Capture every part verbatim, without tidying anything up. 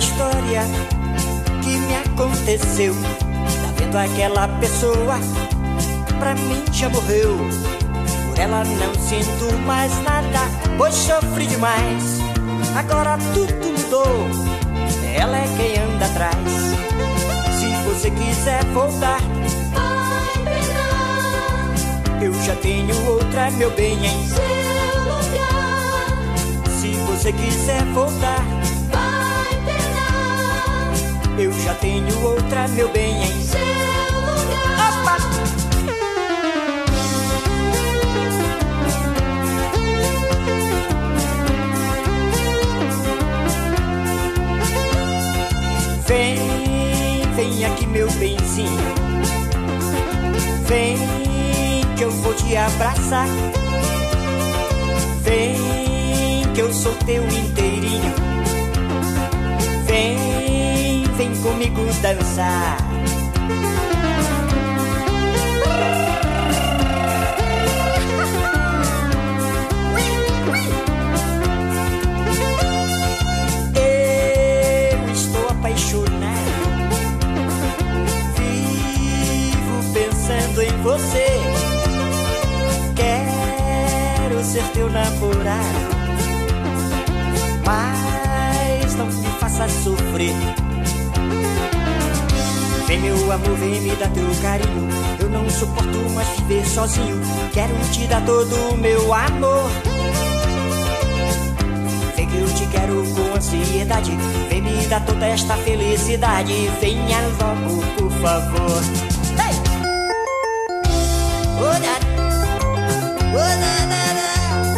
história que me aconteceu. Tá vendo aquela pessoa? Pra mim já morreu. Por ela não sinto mais nada, pois sofri demais. Agora tudo mudou, ela é quem anda atrás. Se você quiser voltar, vai penar. eu já tenho outra, meu bem, em seu lugar. Se você quiser voltar, vai penar. eu já tenho outra, meu bem, em seu lugar. Opa! Vem, vem aqui, meu benzinho. Vem que eu vou te abraçar. Vem que eu sou teu inteirinho. Vem, vem comigo dançar. Eu estou apaixonado, vivo pensando em você. Quero ser teu namorado, mas não me faça sofrer. Vem, meu amor, vem me dar teu carinho. Eu não suporto mais viver sozinho. Quero te dar todo o meu amor. Vem que eu te quero com ansiedade. Vem me dar toda esta felicidade. Venha logo, por favor. Hey! Oh, na, oh, na, na, na.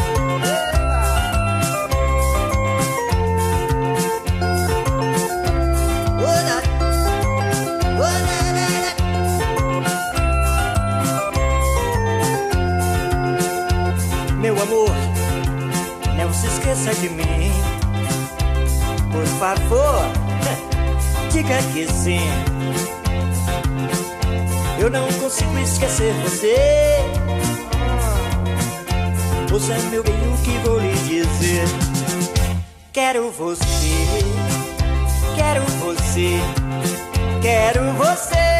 Oh, na, oh, na, na, na. Meu amor, não se esqueça de mim, por favor, diga que sim. Eu não consigo esquecer você. Ouça, meu bem, o que vou lhe dizer. Quero você, quero você, quero você.